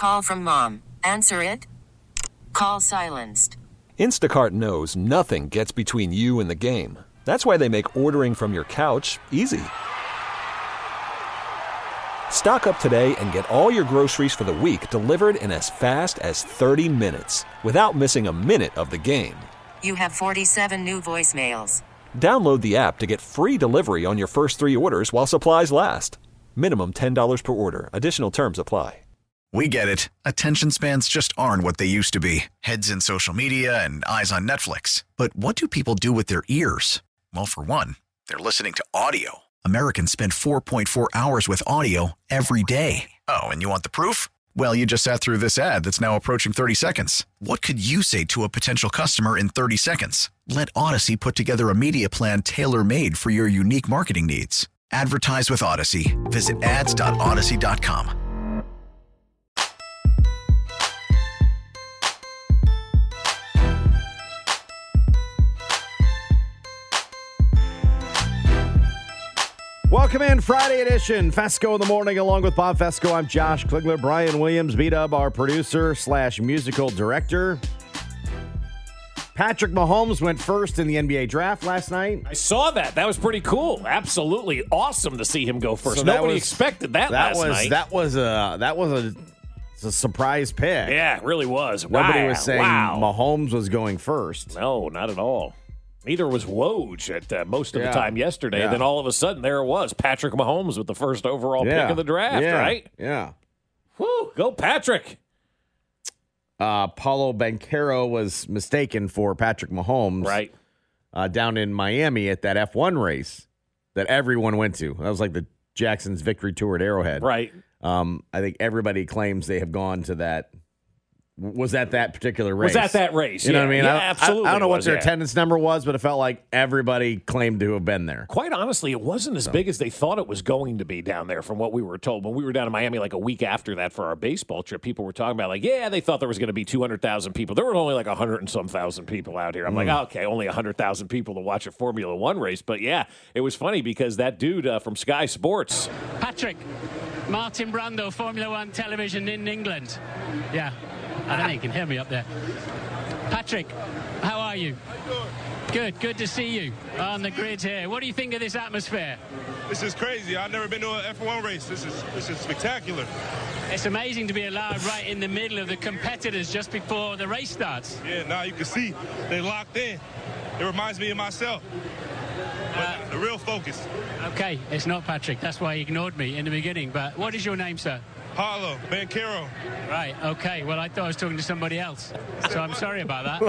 Call from mom. Answer it. Call silenced. Instacart knows nothing gets between you and the game. That's why they make ordering from your couch easy. Stock up today and get all your groceries for the week delivered in as fast as 30 minutes without missing a minute of the game. You have 47 new voicemails. Download the app to get free delivery on your first 3 orders while supplies last. Minimum $10 per order. Additional terms apply. We get it. Attention spans just aren't what they used to be. Heads in social media and eyes on Netflix. But what do people do with their ears? Well, for one, they're listening to audio. Americans spend 4.4 hours with audio every day. Oh, and you want the proof? Well, you just sat through this ad that's now approaching 30 seconds. What could you say to a potential customer in 30 seconds? Let Odyssey put together a media plan tailor-made for your unique marketing needs. Advertise with Odyssey. Visit ads.odyssey.com. Welcome in, Friday edition, Fesco in the morning, along with Bob Fesco. I'm Josh Kligler. Brian Williams, B-Dub, our producer / musical director. Patrick Mahomes went first in the NBA draft last night. I saw that. That was pretty cool. Absolutely awesome to see him go first. So nobody expected that last night. That was a surprise pick. Yeah, it really was. Nobody was saying Mahomes was going first. No, not at all. Neither was Woj at most of the time yesterday. Then all of a sudden, there it was. Patrick Mahomes with the first overall pick of the draft, right? Yeah. Woo, go Patrick. Paulo Banchero was mistaken for Patrick Mahomes. Right. Down in Miami at that F1 race that everyone went to. That was like the Jackson's Victory Tour at Arrowhead. Right. I think everybody claims they have gone to that. Was that particular race? Was at that race. You know what I mean? Yeah, absolutely. I don't know what their attendance number was, but it felt like everybody claimed to have been there. Quite honestly, it wasn't as big as they thought it was going to be down there from what we were told. When we were down in Miami like a week after that for our baseball trip, people were talking about like, yeah, they thought there was going to be 200,000 people. There were only like 100 and some thousand people out here. I'm like, okay, only 100,000 people to watch a Formula One race. But yeah, it was funny because that dude from Sky Sports. Patrick, Martin Brando, Formula One television in England. Yeah. I don't know, you can hear me up there. Patrick, how are you? Good to see you on the grid here. What do you think of this atmosphere? This is crazy. I've never been to an F1 race. This is spectacular. It's amazing to be allowed right in the middle of the competitors just before the race starts. Yeah, now you can see they locked in. It reminds me of myself. But the real focus. Okay, it's not Patrick. That's why he ignored me in the beginning. But what is your name, sir? Paulo Banchero. Right, okay. Well, I thought I was talking to somebody else. So I'm sorry about that.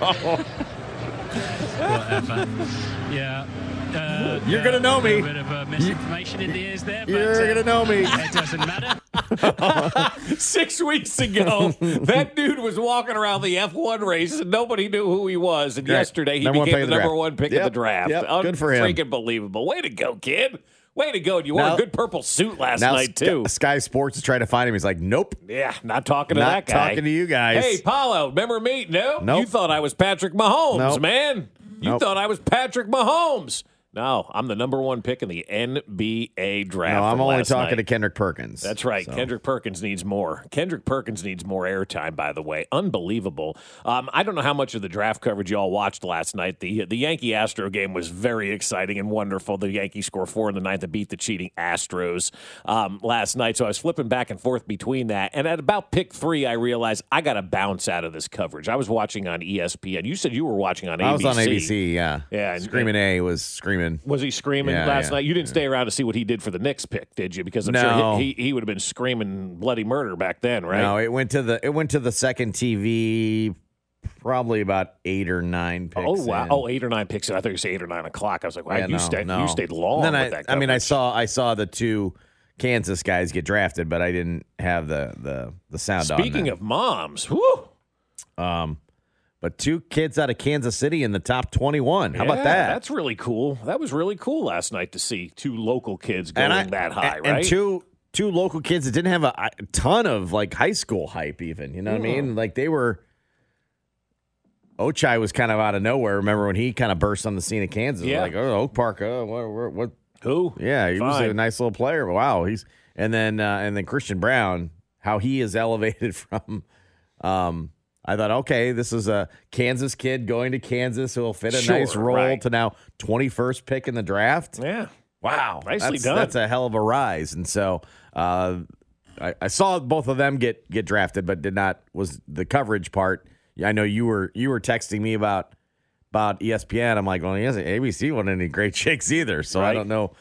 Whatever. Yeah. You're going to know me. A bit of misinformation in the ears there. But, you're going to know me. It doesn't matter. 6 weeks ago, that dude was walking around the F1 race and nobody knew who he was. And yesterday, he became the number one pick of the draft. Good for him. Freaking believable. Way to go, kid. Way to go. You wore a good purple suit last night, too. Sky Sports is trying to find him. He's like, nope. Yeah, not talking to that guy. Not talking to you guys. Hey, Paulo, remember me? No? Nope. You thought I was Patrick Mahomes, man. You thought I was Patrick Mahomes. No, I'm the number one pick in the NBA draft. No, I'm only talking to Kendrick Perkins. That's right. So. Kendrick Perkins needs more. Kendrick Perkins needs more airtime, by the way. Unbelievable. I don't know how much of the draft coverage y'all watched last night. The Yankee-Astro game was very exciting and wonderful. The Yankees scored 4 in the ninth to beat the cheating Astros last night. So I was flipping back and forth between that. And at about pick 3, I realized I got to bounce out of this coverage. I was watching on ESPN. You said you were watching on ABC. I was on ABC, yeah. Yeah. Screaming A was screaming. Was he screaming last night? You didn't stay around to see what he did for the Knicks pick, did you? Because I'm sure he would have been screaming bloody murder back then, right? No, it went to the second TV probably about 8 or 9 picks. Oh wow! 8 or 9 picks. I thought you said 8 or 9 o'clock. I was like, wow, you stayed long. And then with that coverage. I saw the 2 Kansas guys get drafted, but I didn't have the sound on. Speaking of moms, whoo. But 2 kids out of Kansas City in the top 21. How about that? That's really cool. That was really cool last night to see 2 local kids going that high, right? And two local kids that didn't have a ton of like high school hype even. You know what I mean? Like they were – Ochai was kind of out of nowhere. Remember when he kind of burst on the scene of Kansas? Yeah. Like, Oak Park, what? Who? Yeah, he was a nice little player. Wow. And then Christian Brown – how he is elevated from. I thought, okay, this is a Kansas kid going to Kansas who will fit a nice role to now 21st pick in the draft. Yeah. Wow. Nicely done. That's a hell of a rise. And so I saw both of them get drafted, but was the coverage part. I know you were texting me about ESPN. I'm like, well, ABC wasn't any great shakes either. So I don't know.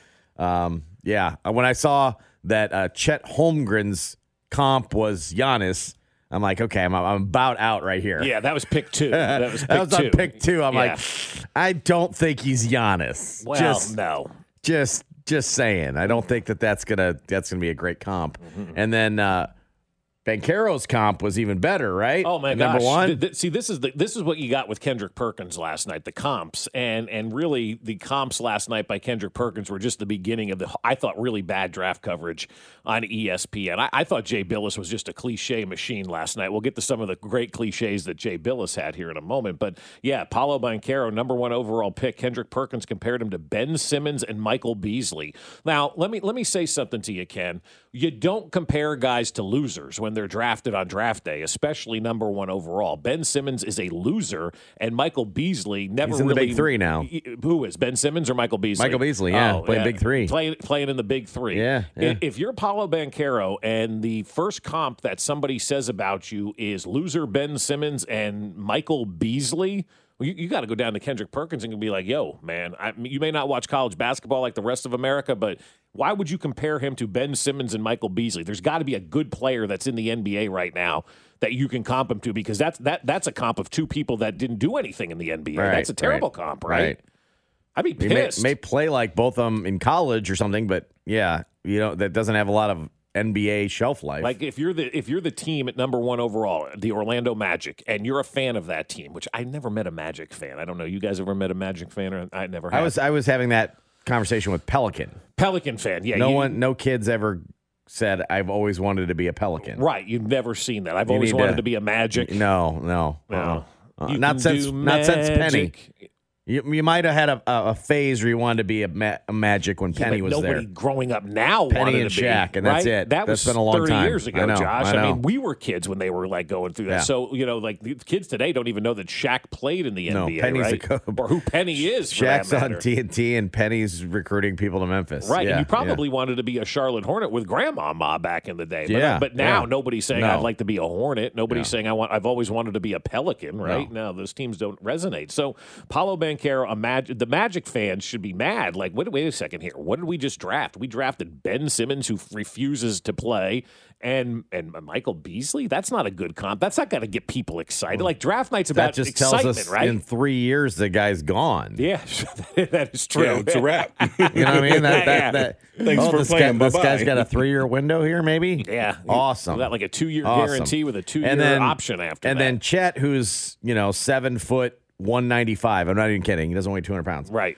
When I saw that Chet Holmgren's comp was Giannis, I'm like, okay, I'm about out right here. Yeah, that was pick 2. That was on pick 2. I'm like, I don't think he's Giannis. Well, no. Just saying. I don't think that's gonna be a great comp. Mm-hmm. And then Banchero's comp was even better, right? Oh my gosh! Number one. See, this is what you got with Kendrick Perkins last night. The comps and really the comps last night by Kendrick Perkins were just the beginning of I thought really bad draft coverage on ESPN. I thought Jay Billis was just a cliche machine last night. We'll get to some of the great cliches that Jay Billis had here in a moment. But yeah, Paolo Banchero, number 1 overall pick. Kendrick Perkins compared him to Ben Simmons and Michael Beasley. Now let me say something to you, Ken. You don't compare guys to losers when they're drafted on draft day, especially number 1 overall. Ben Simmons is a loser, and Michael Beasley never He's in really. The big 3 now. Who is Ben Simmons or Michael Beasley? Michael Beasley, playing big 3. Playing in the big 3. Yeah. If you're Paolo Banchero and the first comp that somebody says about you is loser Ben Simmons and Michael Beasley. Well, you got to go down to Kendrick Perkins and be like, yo, man, you may not watch college basketball like the rest of America, but why would you compare him to Ben Simmons and Michael Beasley? There's got to be a good player that's in the NBA right now that you can comp him to, because that's a comp of 2 people that didn't do anything in the NBA. Right, that's a terrible comp, right? I'd be pissed. He may play like both of them in college or something, but yeah, that doesn't have a lot of NBA shelf life. Like if you're the team at number 1 overall, the Orlando Magic, and you're a fan of that team, which I never met a Magic fan. I don't know. You guys ever met a Magic fan? Or I never have. I was having that conversation with Pelican fan. Yeah. No kids ever said I've always wanted to be a Pelican. Right. You've never seen that. I've always wanted to be a Magic. No. Not since Penny. You might have had a phase where you wanted to be a Magic when Penny was there. Nobody growing up now Penny wanted and to be, Shaq, and that's it. That's been a long 30 time. years ago, I know, Josh. I mean, we were kids when they were like going through that. Yeah. So like the kids today don't even know that Shaq played in the NBA, Penny's right? Or who Penny is. Shaq's on TNT, and Penny's recruiting people to Memphis. Right, and you probably wanted to be a Charlotte Hornet with Grandmama back in the day. But now nobody's saying I'd like to be a Hornet. Nobody's saying I've always wanted to be a Pelican. Right? No, those teams don't resonate. So Paolo Banchero, the Magic fans should be mad. Like, wait a second here. What did we just draft? We drafted Ben Simmons, who refuses to play, and Michael Beasley. That's not a good comp. That's not going to get people excited. Like, draft night's about that just excitement, tells us right? In 3 years, the guy's gone. Yeah, that is true. Yeah, it's a wrap. You know what I mean? Thanks for playing. This guy's got a 3-year window here, maybe? Yeah. Awesome. You got like a 2-year guarantee with a 2-year option after that. And then Chet, who's, 7 foot, 195. I'm not even kidding. He doesn't weigh 200 pounds. Right.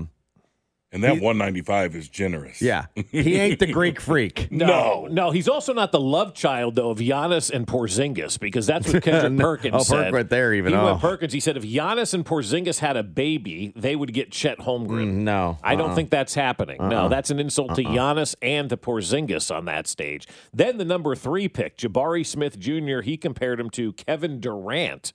And that 195 is generous. Yeah. He ain't the Greek freak. No. He's also not the love child, though, of Giannis and Porzingis, because that's what Kendrick Perkins said. Perk went there even. He went Perkins. He said if Giannis and Porzingis had a baby, they would get Chet Holmgren. No. I don't think that's happening. No, that's an insult to Giannis and to Porzingis on that stage. Then the number 3 pick, Jabari Smith Jr., he compared him to Kevin Durant.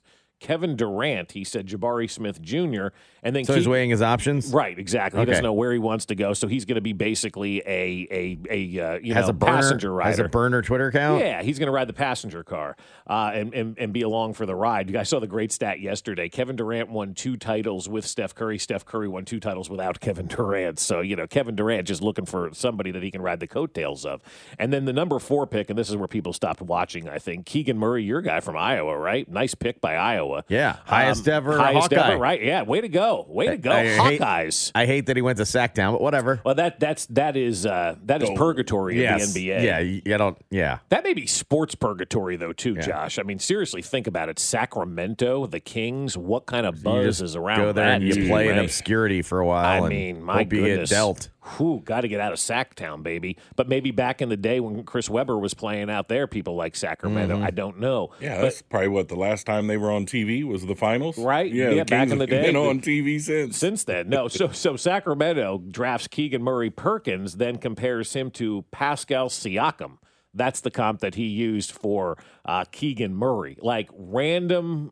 He said Jabari Smith Jr. And then he's weighing his options? Right, exactly. Okay. He doesn't know where he wants to go, so he's going to be basically a burner, passenger rider. Has a burner Twitter account? Yeah, he's going to ride the passenger car and be along for the ride. I saw the great stat yesterday. Kevin Durant won 2 titles with Steph Curry. Steph Curry won 2 titles without Kevin Durant. So, Kevin Durant just looking for somebody that he can ride the coattails of. And then the number 4 pick, and this is where people stopped watching, I think, Keegan Murray, your guy from Iowa, right? Nice pick by Iowa. Yeah, highest ever Hawkeye. Ever, right? Yeah, way to go, Hawkeyes. I hate that he went to Sacktown, but whatever. Well, that is purgatory in the NBA. Yeah. That may be sports purgatory though too, Josh. I mean, seriously, think about it. Sacramento, the Kings. What kind of buzz is around? Go there that and you team, play right? in obscurity for a while. I mean, my hope goodness. you get dealt. Got to get out of Sacktown, baby. But maybe back in the day when Chris Webber was playing out there, people like Sacramento. I don't know. Yeah, that's probably the last time they were on TV was the finals. Right? Yeah, back in the day. Been on TV since then. No, so Sacramento drafts Keegan Murray Perkins, then compares him to Pascal Siakam, That's the comp that he used for Keegan Murray. Like random,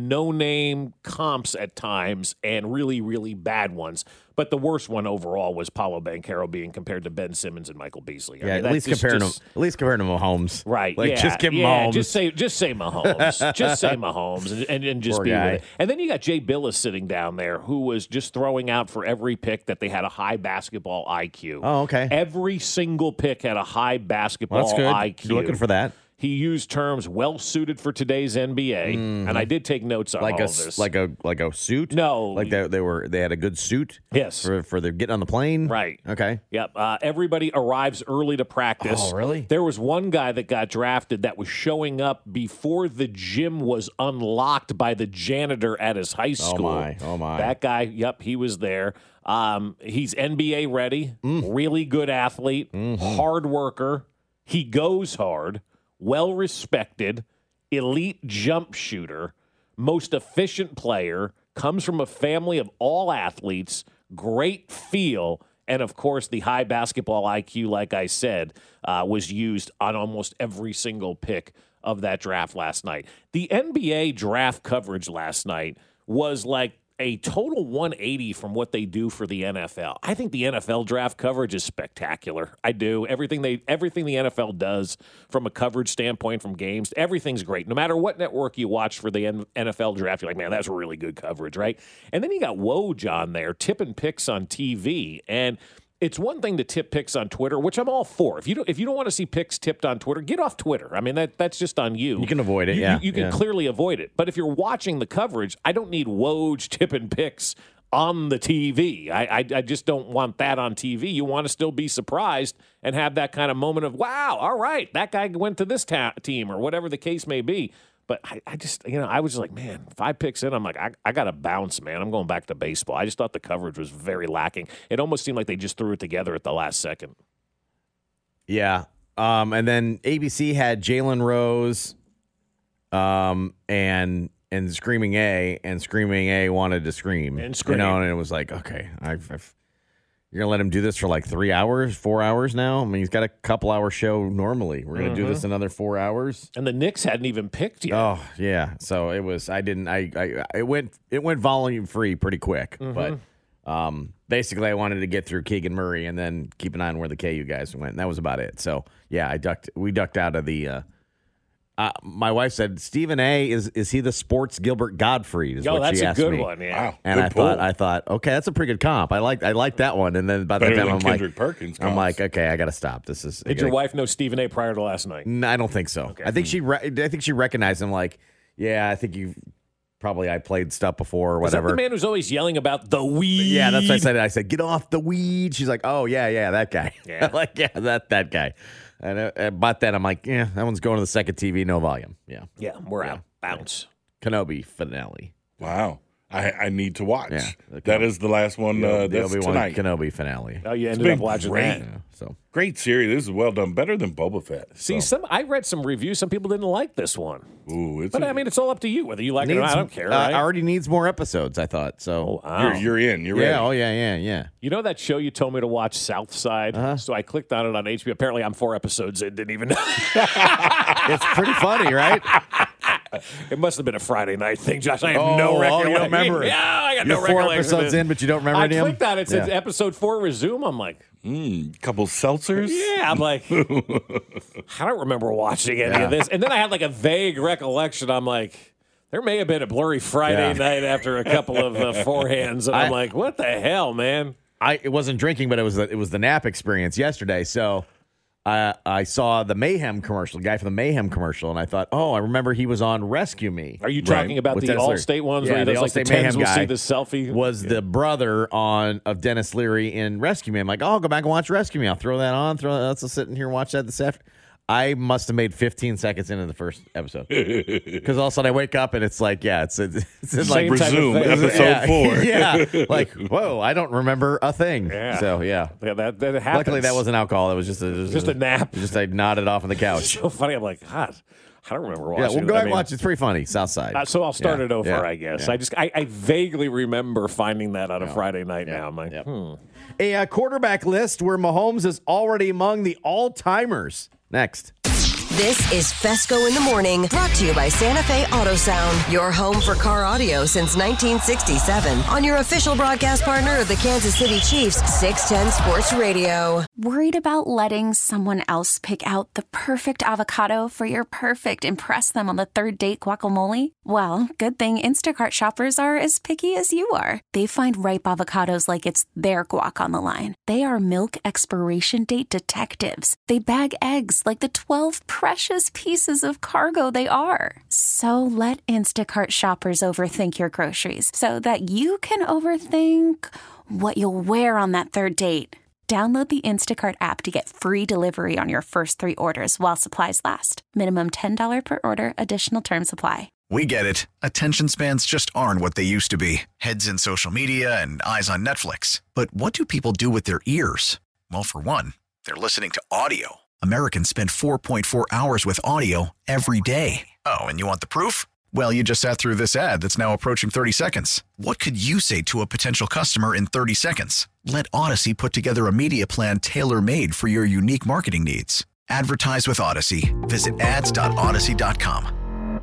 no-name comps at times and really, really bad ones. But the worst one overall was Paolo Banchero being compared to Ben Simmons and Michael Beasley. Yeah, at least comparing to Mahomes. Right. Like, just give Mahomes. Just say Mahomes. Just say Mahomes and just Poor be guy. with it. And then you got Jay Billis sitting down there who was just throwing out for every pick that they had a high basketball IQ. Oh, okay. Every single pick had a high basketball That's good. IQ. You're looking for that. He used terms well suited for today's NBA, and I did take notes on all of this. Like a suit? No. Like they had a good suit? Yes. For the getting on the plane? Right. Okay. Yep. Everybody arrives early to practice. Oh, really? There was one guy that got drafted that was showing up before the gym was unlocked by the janitor at his high school. Oh, my. That guy, yep, he was there. He's NBA ready, really good athlete, hard worker. He goes hard, well respected, elite jump shooter, most efficient player, comes from a family of all athletes, great feel, and of course the high basketball IQ, like I said, was used on almost every single pick of that draft last night. The NBA draft coverage last night was like a total 180 from what they do for the NFL. I think the NFL draft coverage is spectacular. I do. Everything the NFL does from a coverage standpoint, from games, everything's great. No matter what network you watch for the NFL draft, you're like, man, that's really good coverage, right? And then you got Woj on there tipping picks on TV, and it's one thing to tip picks on Twitter, which I'm all for. If you don't want to see picks tipped on Twitter, get off Twitter. I mean, that's just on you. You can avoid it, You can clearly avoid it. But if you're watching the coverage, I don't need Woj tipping picks on the TV. I just don't want that on TV. You want to still be surprised and have that kind of moment of, wow, all right, that guy went to this team or whatever the case may be. But I just, I was just like, man, 5 picks in, I'm like, I got to bounce, man. I'm going back to baseball. I just thought the coverage was very lacking. It almost seemed like they just threw it together at the last second. Yeah. And then ABC had Jalen Rose and Screaming A, and Screaming A wanted to scream. And scream. And it was like, okay, you're going to let him do this for like 3 hours, 4 hours now? I mean, he's got a couple-hour show normally. We're going to do this another 4 hours? And the Knicks hadn't even picked yet. Oh, yeah. So it was, it went volume free pretty quick. But basically I wanted to get through Keegan Murray and then keep an eye on where the KU guys went. And that was about it. So, yeah, we ducked out of the my wife said, Stephen A, is he the sports Gilbert Gottfried? Is what she asked me. That's a good one, yeah. Wow. And Good I thought, okay, that's a pretty good comp. I like that one. And then by the Better time than I'm Kendrick Perkins I'm comps. like, okay, I got to stop. This is. Did your wife know Stephen A prior to last night? I don't think so. Okay. I think she recognized him. Like, yeah, I think I played stuff before or whatever. Is that the man who's always yelling about the weed? Yeah, that's what I said. I said, get off the weed. She's like, oh yeah, that guy. Yeah. Like, yeah, that guy. And but then I'm like, yeah, that one's going to the second TV, no volume. Yeah. Yeah, we're out. Bounce. Kenobi finale. Wow. I need to watch. Yeah, that is the last one The that's Obi-Wan tonight. Kenobi finale. Oh, you It's ended been up watching great. that. Yeah, so Great series. This is well done. Better than Boba Fett. See, I read some reviews. Some people didn't like this one. Ooh, But I mean, it's all up to you whether you like it or not. I don't care. Right? Already needs more episodes, I thought. So Wow. you're in. You're ready. yeah, oh yeah. You know that show you told me to watch, South Side? So I clicked on it on HBO. Apparently, I'm 4 episodes in. Didn't even know. It's pretty funny, right? It must have been a Friday night thing, Josh. I have Oh, no you recollection. don't remember it. Yeah, I got You're no 4 recollection. episodes in, but you don't remember I any of them? clicked on it. It said episode 4 resume. I'm like, Couple seltzers. yeah. I'm like, I don't remember watching any Yeah. of this. And then I had like a vague recollection. I'm like, there may have been a blurry Friday night after a couple of forehands. And I'm like, what the hell, man? It wasn't drinking, but it was the nap experience yesterday. So I saw the Mayhem commercial, the guy from theMayhem commercial, and I thought, oh, I remember he was on Rescue Me. Are you talking about With the Dennis Leary. Allstate ones Yeah, where he the does like the Allstate 10s Mayhem will guy see the selfie? was the brother of Dennis Leary in Rescue Me. I'm like, oh, I'll go back and watch Rescue Me. I'll throw that on. Let's sit in here and watch that this afternoon. I must have made 15 seconds into the first episode because all of a sudden I wake up and it's like, yeah, it's like Same type of Resume thing. episode 4. yeah, like whoa, I don't remember a thing. Yeah. So yeah. Yeah, that happens. Luckily, that wasn't alcohol. It was just a nap. Just I nodded off on the couch. so funny. I'm like, God, I don't remember watching Yeah, we'll it. go I back and mean, watch. It's pretty funny. Southside. So I'll start Yeah, it over, yeah, I guess. yeah. I vaguely remember finding that on a Friday night now. I'm like, A quarterback list where Mahomes is already among the all-timers. Next. This is Fesco in the Morning, brought to you by Santa Fe Auto Sound, your home for car audio since 1967, on your official broadcast partner of the Kansas City Chiefs, 610 Sports Radio. Worried about letting someone else pick out the perfect avocado for your perfect impress them on the third date guacamole? Well, good thing Instacart shoppers are as picky as you are. They find ripe avocados like it's their guac on the line. They are milk expiration date detectives. They bag eggs like the 12 precious pieces of cargo they are. So let Instacart shoppers overthink your groceries so that you can overthink what you'll wear on that third date. Download the Instacart app to get free delivery on your first 3 orders while supplies last. Minimum $10 per order. Additional terms apply. We get it. Attention spans just aren't what they used to be. Heads in social media and eyes on Netflix. But what do people do with their ears? Well, for one, they're listening to audio. Americans spend 4.4 hours with audio every day. Oh, and you want the proof? Well, you just sat through this ad that's now approaching 30 seconds. What could you say to a potential customer in 30 seconds? Let Odyssey put together a media plan tailor-made for your unique marketing needs. Advertise with Odyssey. Visit ads.odyssey.com.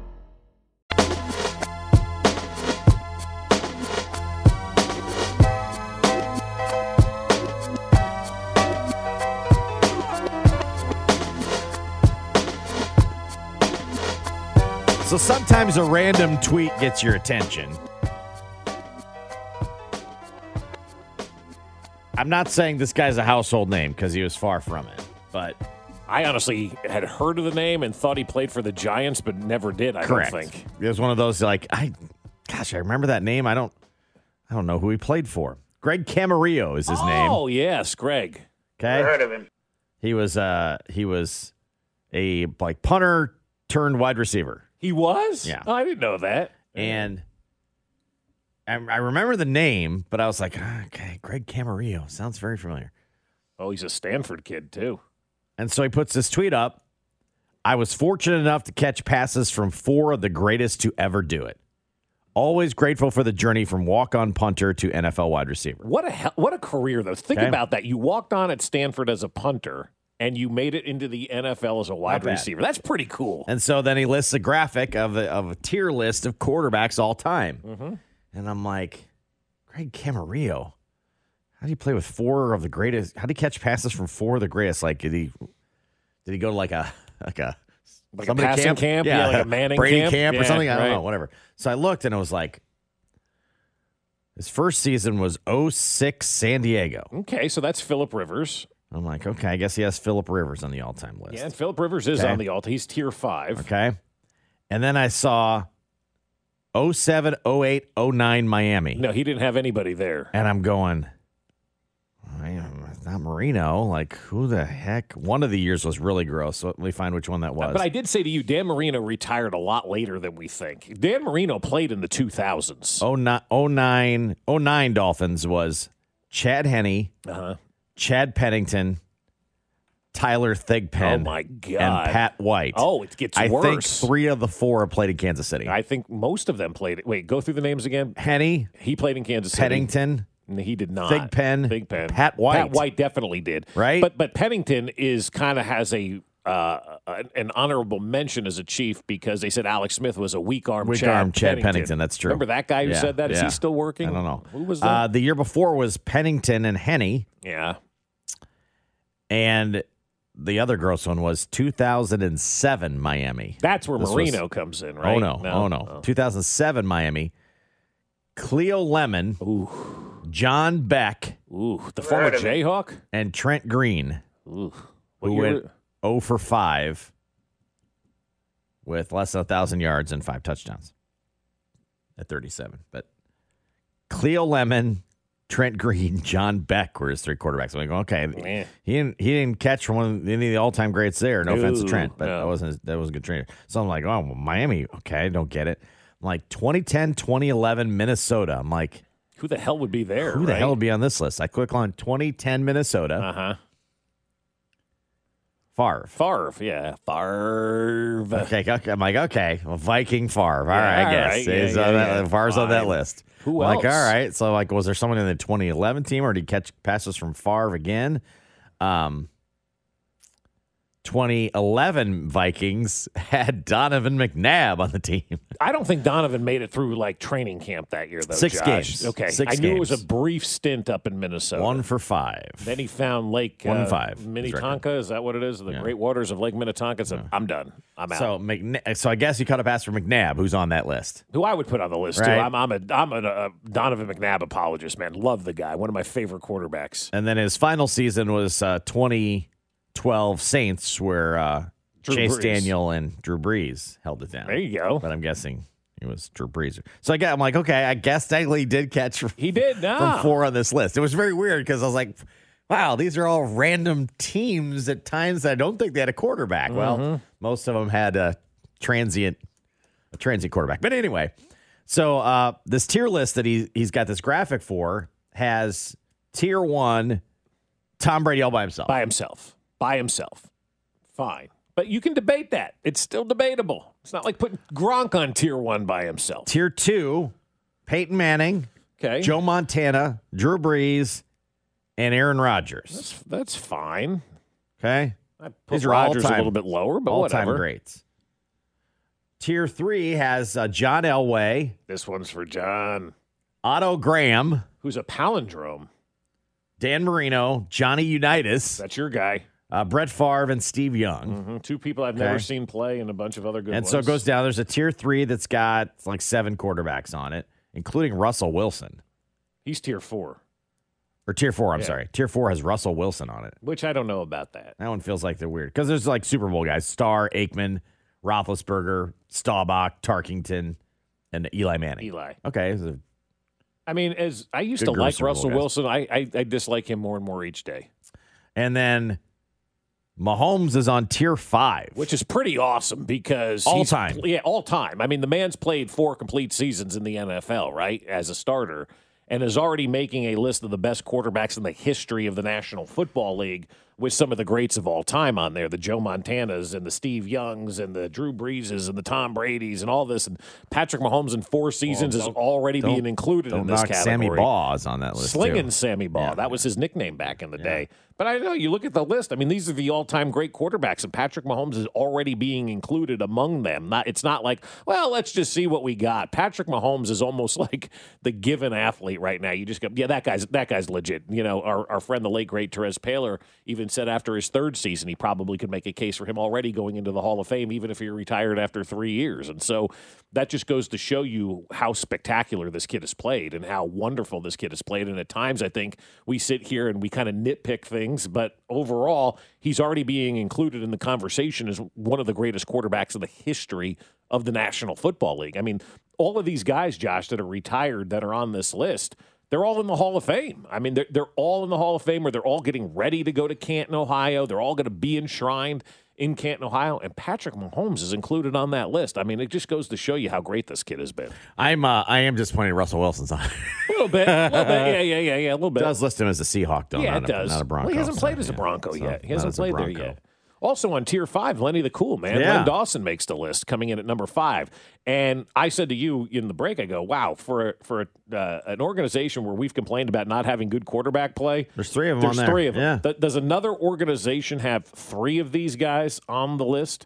So sometimes a random tweet gets your attention. I'm not saying this guy's a household name because he was far from it, but I honestly had heard of the name and thought he played for the Giants, but never did. I correct. don't think It was one of those I remember that name. I don't know who he played for. Greg Camarillo is his name. Oh yes, Greg. Okay, I heard of him. He was a punter turned wide receiver. He was? Yeah. Oh, I didn't know that. And I remember the name, but I was like, okay, Greg Camarillo. Sounds very familiar. Oh, he's a Stanford kid, too. And so he puts this tweet up. I was fortunate enough to catch passes from 4 of the greatest to ever do it. Always grateful for the journey from walk-on punter to NFL wide receiver. What a career, though. Think about that. You walked on at Stanford as a punter, and you made it into the NFL as a wide receiver. That's pretty cool. And so then he lists a graphic of a tier list of quarterbacks all time. Mm-hmm. And I'm like, Greg Camarillo, how do you play with 4 of the greatest? How do you catch passes from 4 of the greatest? Like, did he go to like a passing camp? Yeah, like a Manning Brady camp or Yeah, something? I don't know, whatever. So I looked and it was like, his first season was 06 San Diego. Okay, so that's Phillip Rivers. I'm like, okay, I guess he has Phillip Rivers on the all-time list. Yeah, and Phillip Rivers is on the alt. He's tier 5. Okay. And then I saw 07, 08, 09 Miami. No, he didn't have anybody there. And I'm going, it's not Marino. Like, who the heck? One of the years was really gross. So let me find which one that was. But I did say to you, Dan Marino retired a lot later than we think. Dan Marino played in the 2000s. 09 Dolphins was Chad Henne, Chad Pennington, Tyler Thigpen, oh my God, and Pat White. Oh, it gets worse. I think 3 of the 4 played in Kansas City. I think most of them played. Wait, go through the names again. Henne. He played in Kansas City. Pennington. No, he did not. Thigpen. Pat White. Pat White definitely did. Right? But Pennington is kind of has an honorable mention as a Chief because they said Alex Smith was a weak arm Chad Pennington. That's true. Remember that guy who said that? Is he still working? I don't know. Who was that? The year before was Pennington and Henne. Yeah. And the other gross one was 2007 Miami. That's where Marino comes in, right? Oh, no. 2007 Miami. Cleo Lemon. Ooh. John Beck. Ooh, the former Jayhawk. And Trent Green. Ooh. Who went 0 for 5 with less than 1,000 yards and 5 touchdowns at 37. But Cleo Lemon, Trent Green, John Beck were his 3 quarterbacks. I'm like, okay, he didn't catch from any of the all-time greats there. No offense to Trent, but that wasn't a good trainer. So I'm like, oh, well, Miami, okay, I don't get it. I'm like 2010, 2011, Minnesota. I'm like, who the hell would be there? Who the hell would be on this list? I click on 2010 Minnesota. Favre, yeah. Favre. Okay. I'm like, okay. Well, Viking Favre. All right, I guess. Favre's on that list. Who else? Like, all right. So, like, was there someone in the 2011 team, or did he catch passes from Favre again? 2011 Vikings had Donovan McNabb on the team. I don't think Donovan made it through like training camp that year, though. 6 Josh. games. Okay, Six I knew it games. was a brief stint up in Minnesota. 1 for 5. Then he found Lake 1-5. Minnetonka. Is that what it is? The Great Waters of Lake Minnetonka. So I'm done. I'm out. So I guess you caught a pass for McNabb, who's on that list. Who I would put on the list Right. too. I'm a Donovan McNabb apologist, man. Love the guy. One of my favorite quarterbacks. And then his final season was 2012 Saints, where Chase Brees. Daniel and Drew Brees held it down. There you go. But I'm guessing it was Drew Brees. So I'm like, okay, I guess technically he did catch He did. from 4 on this list. It was very weird because I was like, wow, these are all random teams at times that I don't think they had a quarterback. Well, most of them had a transient quarterback. But anyway, so this tier list that he's got this graphic for has tier 1, Tom Brady all by himself. By himself. Fine. But you can debate that. It's still debatable. It's not like putting Gronk on tier 1 by himself. Tier 2, Peyton Manning, Okay. Joe Montana, Drew Brees, and Aaron Rodgers. That's fine. Okay? I put These are Rodgers all-time- a little bit lower, but all-time whatever. greats. Tier 3 has John Elway, This one's for John, Otto Graham, who's a palindrome. Dan Marino, Johnny Unitas, That's your guy. Brett Favre, and Steve Young. 2 people I've never seen play and a bunch of other good And ones. so it goes down. There's a tier 3 that's got like 7 quarterbacks on it, including Russell Wilson. He's tier 4, Or tier 4, I'm Yeah. sorry. Tier 4 has Russell Wilson on it. which I don't know about that. That one feels like they're weird. Because there's like Super Bowl guys. Starr, Aikman, Roethlisberger, Staubach, Tarkington, and Eli Manning. Eli. Okay. I mean, as I used Good to group of like Super Bowl Russell guys. Wilson, I dislike him more and more each day, And then Mahomes is on tier 5. which is pretty awesome because All he's time. Yeah, all time. I mean, the man's played 4 complete seasons in the NFL, right, as a starter, and is already making a list of the best quarterbacks in the history of the National Football League with some of the greats of all time on there, the Joe Montanas and the Steve Youngs and the Drew Breeses and the Tom Bradys and all this. And Patrick Mahomes in 4 seasons is already being included in this knock category. Sammy Baugh is on that list. Slinging too. Sammy Baugh. Yeah, that was his nickname back in the day. But I know you look at the list. I mean, these are the all-time great quarterbacks, and Patrick Mahomes is already being included among them. It's not like, well, let's just see what we got. Patrick Mahomes is almost like the given athlete right now. You just go, yeah, that guy's legit. You know, our friend, the late great Therese Paylor, even said after his 3rd season, he probably could make a case for him already going into the Hall of Fame, even if he retired after 3 years. And so that just goes to show you how spectacular this kid has played and how wonderful this kid has played. And at times, I think we sit here and we kind of nitpick things, but overall, he's already being included in the conversation as one of the greatest quarterbacks in the history of the National Football League. I mean, all of these guys, Josh, that are retired that are on this list, they're all in the Hall of Fame. I mean, they're all in the Hall of Fame, or they're all getting ready to go to Canton, Ohio. They're all going to be enshrined in Canton, Ohio, and Patrick Mahomes is included on that list. I mean, it just goes to show you how great this kid has been. I am disappointed Russell Wilson's on. A little bit. Yeah, a little bit. It does list him as a Seahawk, though. Yeah, not it does. Not a Bronco. Well, he hasn't so, played as a yeah. Bronco So, yet. He not hasn't as a played there Bronco. yet. Also on tier 5, Lenny the Cool, man. Yeah. Len Dawson makes the list, coming in at number 5. And I said to you in the break, I go, wow, for an organization where we've complained about not having good quarterback play, There's 3 of them on there's there. 3 of them. Yeah. Does another organization have 3 of these guys on the list?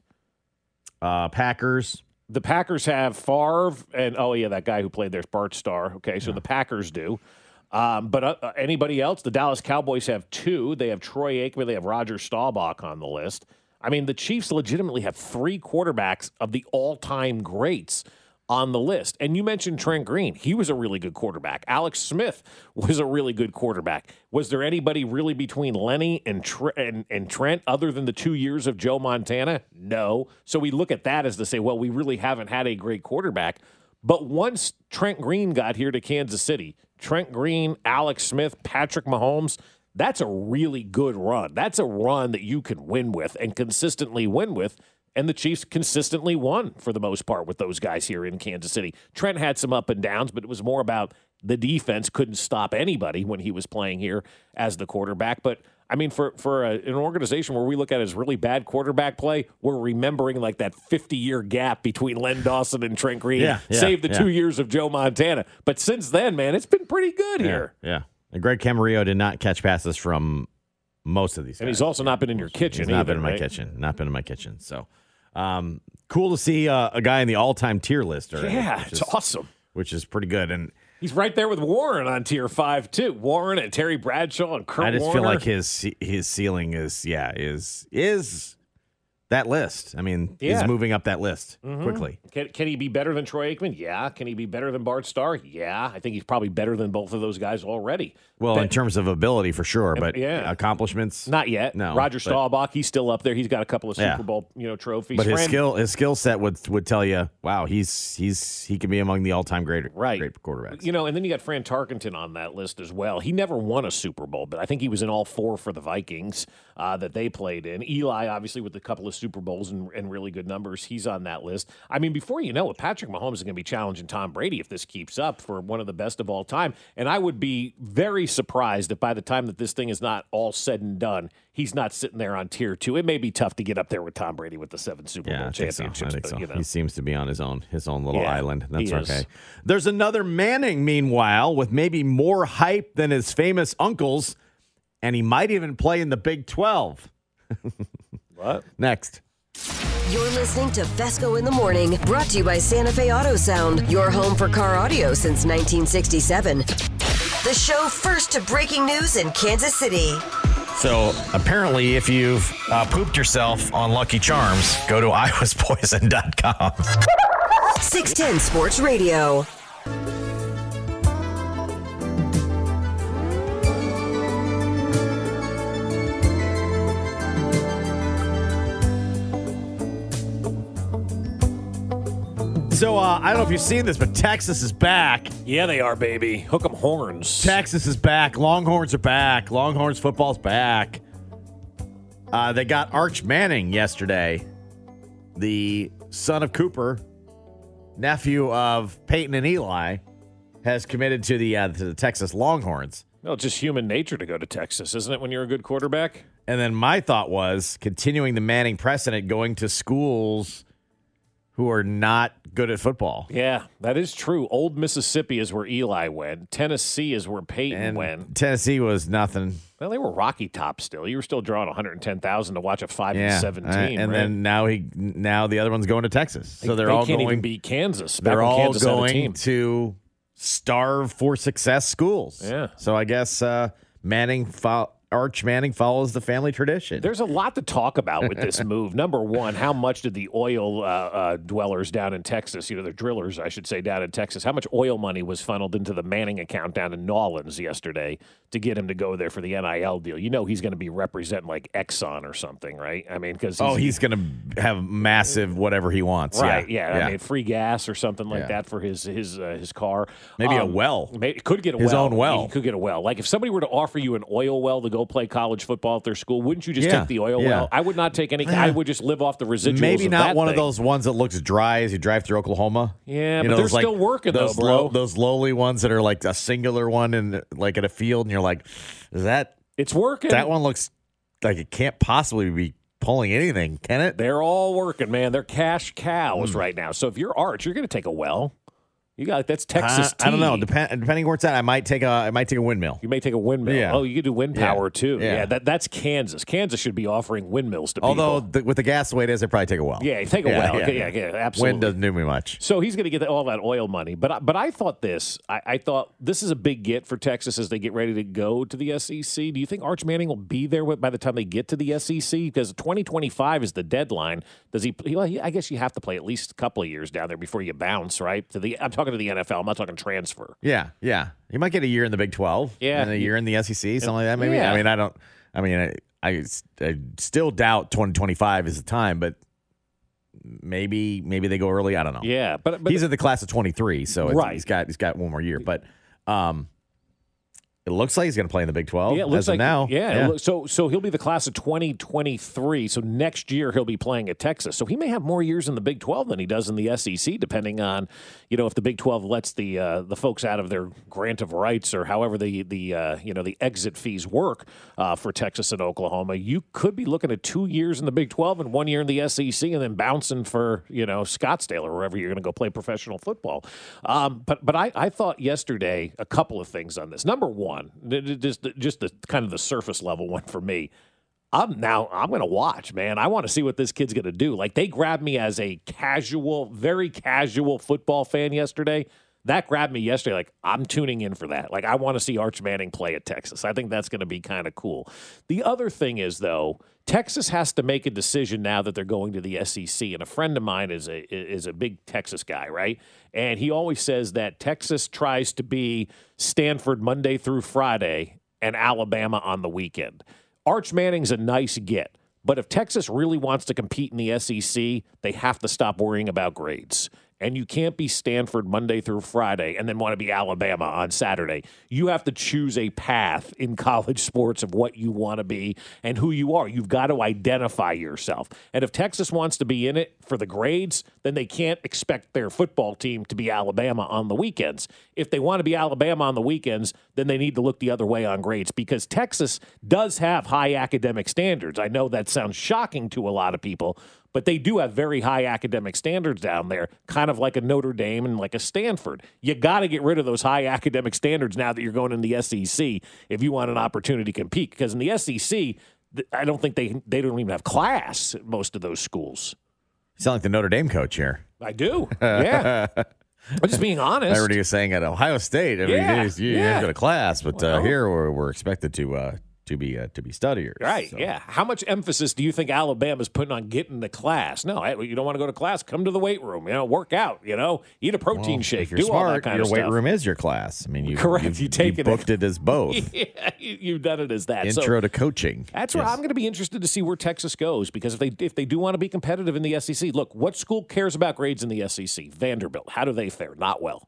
Packers. The Packers have Favre and, that guy who played there, Bart Starr. Okay, so the Packers do. But anybody else? The Dallas Cowboys have 2. They have Troy Aikman. They have Roger Staubach on the list. I mean, the Chiefs legitimately have 3 quarterbacks of the all-time greats on the list. And you mentioned Trent Green. He was a really good quarterback. Alex Smith was a really good quarterback. Was there anybody really between Lenny and Trent other than the 2 years of Joe Montana? No. So we look at that as to say, well, we really haven't had a great quarterback. But once Trent Green got here to Kansas City, Trent Green, Alex Smith, Patrick Mahomes, that's a really good run. That's a run that you can win with and consistently win with. And the Chiefs consistently won for the most part with those guys here in Kansas City. Trent had some up and downs, but it was more about the defense couldn't stop anybody when he was playing here as the quarterback. But, I mean, for an organization where we look at it as really bad quarterback play, we're remembering like that 50-year gap between Len Dawson and Trent Green, save the 2 years of Joe Montana. But since then, man, it's been pretty good here. Yeah. And Greg Camarillo did not catch passes from most of these guys. And he's also not been in your kitchen He's not either, been in my right? kitchen. Not been in my kitchen. So cool to see a guy in the all-time tier list already. Yeah, it's awesome. Which is pretty good. And he's right there with Warren on tier 5 too. Warren and Terry Bradshaw and Kurt I just Warner. feel like his ceiling is that list. I mean, is moving up that list quickly. Can he be better than Troy Aikman? Yeah. Can he be better than Bart Starr? Yeah. I think he's probably better than both of those guys already. Well, in terms of ability, for sure, but accomplishments, not yet. No, Roger Staubach, he's still up there. He's got a couple of Super Bowl, trophies. But his skill set would tell you, wow, he can be among the all-time great quarterbacks. And then you got Fran Tarkenton on that list as well. He never won a Super Bowl, but I think he was in all 4 for the Vikings that they played in. Eli, obviously, with a couple of Super Bowls and really good numbers, he's on that list. I mean, before you know it, Patrick Mahomes is going to be challenging Tom Brady if this keeps up for one of the best of all time. And I would be very surprised if by the time that this thing is not all said and done, he's not sitting there on tier 2. It may be tough to get up there with Tom Brady with the 7 Super Bowl championships. I think so. But, He seems to be on his own little island. That's he is. okay. There's another Manning, meanwhile, with maybe more hype than his famous uncles, and he might even play in the Big 12. What? Next. You're listening to Fesco in the Morning, brought to you by Santa Fe Auto Sound, your home for car audio since 1967. The show first to breaking news in Kansas City. So apparently, if you've pooped yourself on Lucky Charms, go to iwaspoison.com. 610 Sports Radio. So I don't know if you've seen this, but Texas is back. Yeah, they are, baby. Hook 'em horns. Texas is back. Longhorns are back. Longhorns football's back. They got Arch Manning yesterday, the son of Cooper, nephew of Peyton and Eli, has committed to the Texas Longhorns. No, it's just human nature to go to Texas, isn't it, when you're a good quarterback? And then my thought was continuing the Manning precedent, going to schools who are not good at football. Yeah, that is true. Old Mississippi is where Eli went. Tennessee is where Peyton went. Tennessee was nothing. Well, they were Rocky Top still. You were still drawing 110,000 to watch a 5-17. And right? then now the other one's going to Texas. So they all can't going, even beat Kansas. They're all Kansas had a going team. to starve for success schools. Yeah. So I guess Arch Manning follows the family tradition. There's a lot to talk about with this move. Number one, how much did the oil dwellers down in Texas, the drillers, I should say, down in Texas, how much oil money was funneled into the Manning account down in Nolens yesterday to get him to go there for the NIL deal? He's going to be representing like Exxon or something, right? I mean, because he's going to have massive whatever he wants. Right, yeah. I mean, free gas or something like that for his car. Maybe a well. Could get a his own well. He could get a well. Like if somebody were to offer you an oil well to go play college football at their school, wouldn't you just take the oil well? I would not take any. I would just live off the residuals. Maybe of not that one thing. of those ones that looks dry as you drive through Oklahoma. Yeah, but they're still working though, bro. Those lowly ones that are like a singular one in like at a field, and you're like, is that? It's working. That one looks like it can't possibly be pulling anything, can it? They're all working, man. They're cash cows right now. So if you're Arch, you're going to take a well. You got that's Texas tea. I don't know. Depending where it's at, I might take a windmill. You may take a windmill. Yeah. Oh, you could do wind power too. Yeah. That's Kansas. Kansas should be offering windmills to people. Although with the gas the way it is, I'd probably take a well. Yeah, take a well. Yeah, absolutely. Wind doesn't do me much. So he's going to get all that oil money. But I thought this. I thought this is a big get for Texas as they get ready to go to the SEC. Do you think Arch Manning will be there by the time they get to the SEC? Because 2025 is the deadline. Does he? I guess you have to play at least a couple of years down there before you bounce, right? I'm talking to the NFL. I'm not talking transfer. Yeah. You might get a year in the Big 12. Yeah. And a year in the SEC, something like that. Maybe. Yeah. I still doubt 2025 is the time, but maybe they go early. I don't know. Yeah, but he's in the class of 23, so he's got one more year. But it looks like he's going to play in the Big 12 it looks as like, of now. Yeah. So he'll be the class of 2023. So next year he'll be playing at Texas. So he may have more years in the Big 12 than he does in the SEC, depending on, if the Big 12 lets the folks out of their grant of rights or however the exit fees work for Texas and Oklahoma. You could be looking at 2 years in the Big 12 and 1 year in the SEC, and then bouncing for Scottsdale or wherever you're going to go play professional football. But I thought yesterday a couple of things on this. Number one. one, just the kind of the surface level one for me. I'm going to watch, man. I want to see what this kid's going to do. Like, they grabbed me as a very casual football fan yesterday. That grabbed me yesterday. Like, I'm tuning in for that. Like, I want to see Arch Manning play at Texas. I think that's going to be kind of cool. The other thing is, though, Texas has to make a decision now that they're going to the SEC. And a friend of mine is a big Texas guy, right? And he always says that Texas tries to be Stanford Monday through Friday and Alabama on the weekend. Arch Manning's a nice get, but if Texas really wants to compete in the SEC, they have to stop worrying about grades. And you can't be Stanford Monday through Friday and then want to be Alabama on Saturday. You have to choose a path in college sports of what you want to be and who you are. You've got to identify yourself. And if Texas wants to be in it for the grades, then they can't expect their football team to be Alabama on the weekends. If they want to be Alabama on the weekends, then they need to look the other way on grades because Texas does have high academic standards. I know that sounds shocking to a lot of people, but they do have very high academic standards down there, kind of like a Notre Dame and like a Stanford. You got to get rid of those high academic standards now that you're going in the SEC if you want an opportunity to compete. Because in the SEC, I don't think they don't even have class at most of those schools. You sound like the Notre Dame coach here. I do, yeah. I'm just being honest. I heard he was saying at Ohio State, you didn't go to class, but here we're expected to be studiers. Right, so. Yeah. How much emphasis do you think Alabama's putting on getting to class? No, you don't want to go to class, come to the weight room, work out, eat a protein shake, if you're do smart, all that kind of stuff. Your weight room is your class. I mean, you booked it as both. Yeah, you've done it as that. Intro to coaching. That's where I'm going to be interested to see where Texas goes because if they do want to be competitive in the SEC, look, what school cares about grades in the SEC? Vanderbilt. How do they fare? Not well.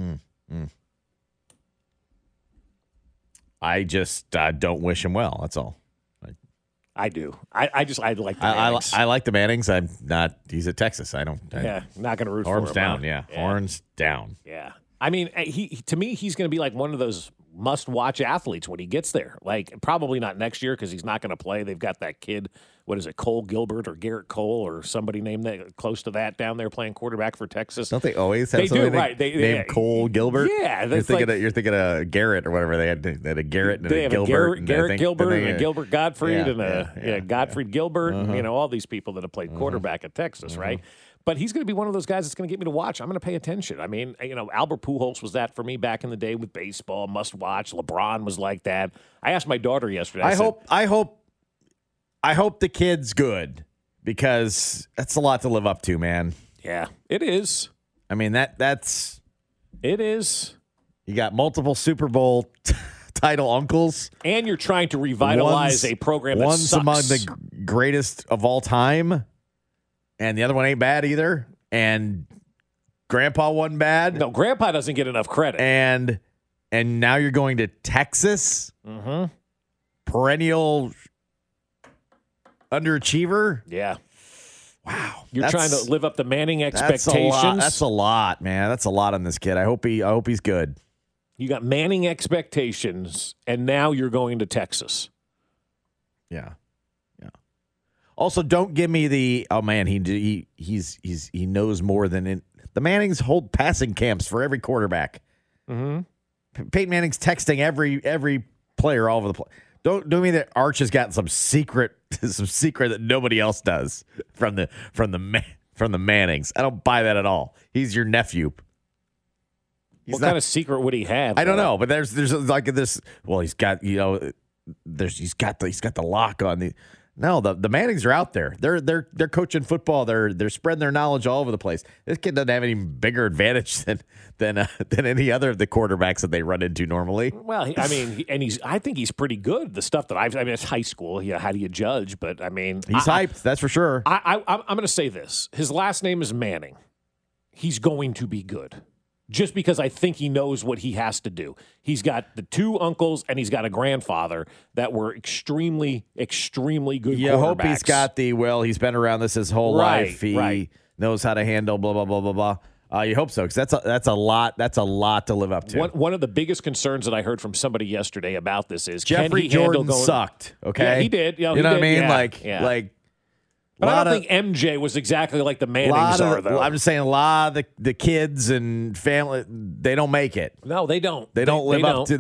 I just don't wish him well. That's all. I do. I like the Mannings. I like the Mannings. I'm not. He's at Texas. I don't. Not going to root for him. Horns down. Yeah. Horns down. Yeah. I mean, to me, he's going to be like one of those must-watch athletes when he gets there. Like, probably not next year because he's not going to play. They've got that kid, what is it, Cole Gilbert or Garrett Cole or somebody named that close to that down there playing quarterback for Texas. Don't they always have somebody named Cole Gilbert? Yeah. You're thinking of Garrett or whatever. They had a Garrett and a Gilbert. Garrett Gilbert and a Gilbert Gottfried and Gottfried Gilbert and all these people that have played quarterback at Texas, right? But he's going to be one of those guys that's going to get me to watch. I'm going to pay attention. I mean, Albert Pujols was that for me back in the day with baseball, must watch. LeBron was like that. I asked my daughter yesterday. I hope the kid's good because that's a lot to live up to, man. Yeah, it is. I mean, that's it is. You got multiple Super Bowl title uncles, and you're trying to revitalize a program that one's sucks. Among the greatest of all time. And the other one ain't bad either. And Grandpa wasn't bad. No, Grandpa doesn't get enough credit. And now you're going to Texas. Perennial underachiever. Yeah. Wow. You're trying to live up to Manning expectations. That's a lot, man. That's a lot on this kid. I hope he's good. You got Manning expectations, and now you're going to Texas. Yeah. Also, don't give me the he knows more than the Mannings hold passing camps for every quarterback. Peyton Manning's texting every player all over the place. Don't do me that Arch has got some secret that nobody else does from the Mannings. I don't buy that at all. He's your nephew. What kind of secret would he have? I don't know, but there's like this. Well, he's got he's got the lock on the. No, the Mannings are out there. They're coaching football. They're spreading their knowledge all over the place. This kid doesn't have any bigger advantage than any other of the quarterbacks that they run into normally. Well, I think he's pretty good. The stuff that it's high school. Yeah, how do you judge? But I mean, he's hyped. That's for sure. I'm going to say this. His last name is Manning. He's going to be good. Just because I think he knows what he has to do. He's got the two uncles and he's got a grandfather that were extremely, extremely good quarterbacks. You hope he's got he's been around this his whole life. He knows how to handle blah, blah, blah, blah, blah. You hope so, because that's a lot to live up to. One of the biggest concerns that I heard from somebody yesterday about this is Jeffrey Jordan sucked, okay? Yeah, he did. You know what I mean? Yeah. But I don't think MJ was exactly like the Mannings are, though. I'm just saying a lot of the kids and family, they don't make it. No, they don't. They don't live up to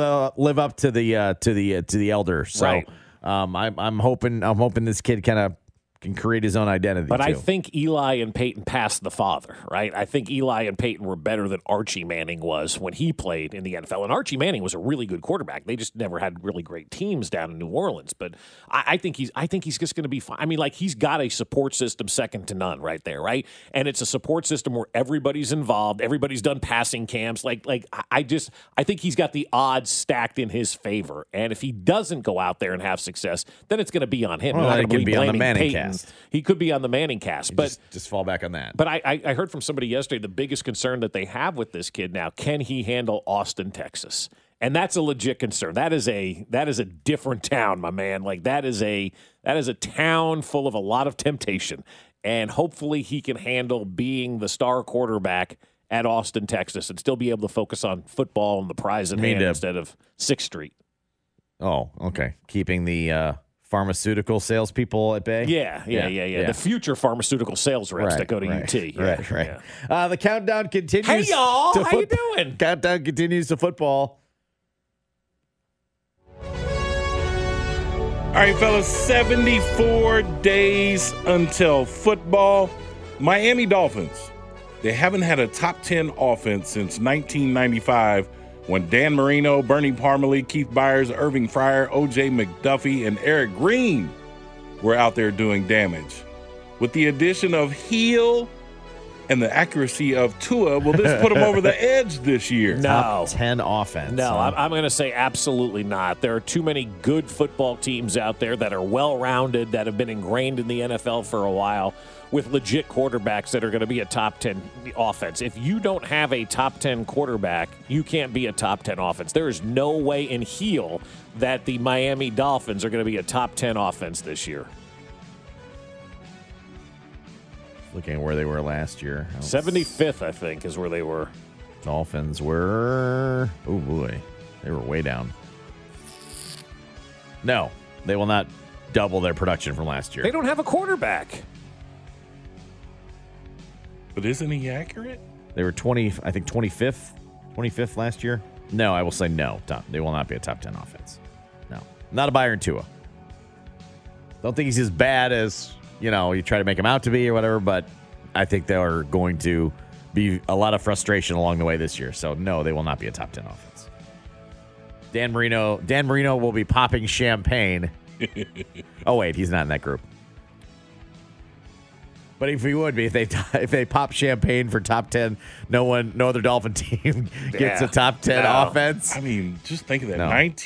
the elder. So right. I'm hoping this kid kind of can create his own identity. But too. I think Eli and Peyton passed the father, right? I think Eli and Peyton were better than Archie Manning was when he played in the NFL. And Archie Manning was a really good quarterback. They just never had really great teams down in New Orleans. But I think he's just going to be fine. I mean, like, he's got a support system second to none right there, right? And it's a support system where everybody's involved. Everybody's done passing camps. I think he's got the odds stacked in his favor. And if he doesn't go out there and have success, then it's going to be on him. Well, it could be on the Manning cast. He could be on the Manning cast, but just fall back on that. But I heard from somebody yesterday the biggest concern that they have with this kid now: can he handle Austin, Texas? And that's a legit concern. That is a different town, my man. Like that is a town full of a lot of temptation, and hopefully he can handle being the star quarterback at Austin, Texas, and still be able to focus on football and the prize at hand instead of 6th Street. Oh, okay. Keeping the pharmaceutical salespeople at bay? Yeah. The future pharmaceutical sales reps that go to UT. Right. Yeah. The countdown continues. Hey, y'all. How you doing? Countdown continues to football. All right, fellas, 74 days until football. Miami Dolphins, they haven't had a top 10 offense since 1995 when Dan Marino, Bernie Parmalee, Keith Byars, Irving Fryer, O.J. McDuffie, and Eric Green were out there doing damage. With the addition of Hill and the accuracy of Tua, will this put them over the edge this year? No. Top 10 offense. No, I'm going to say absolutely not. There are too many good football teams out there that are well-rounded, that have been ingrained in the NFL for a while, with legit quarterbacks that are going to be a top 10 offense. If you don't have a top 10 quarterback, you can't be a top 10 offense. There is no way in hell that the Miami Dolphins are going to be a top 10 offense this year. Looking at where they were last year. 75th, I think, is where they were. Dolphins were, oh boy, they were way down. No, they will not double their production from last year. They don't have a quarterback. But isn't he accurate? They were 25th last year. No, I will say no. They will not be a top 10 offense. No, not a Byron Tua. Don't think he's as bad as, you try to make him out to be or whatever, but I think they are going to be a lot of frustration along the way this year. So no, they will not be a top 10 offense. Dan Marino will be popping champagne. Oh wait, he's not in that group. But if he would be, if they pop champagne for top 10, no other Dolphin team gets a top 10 offense. I mean, just think of that.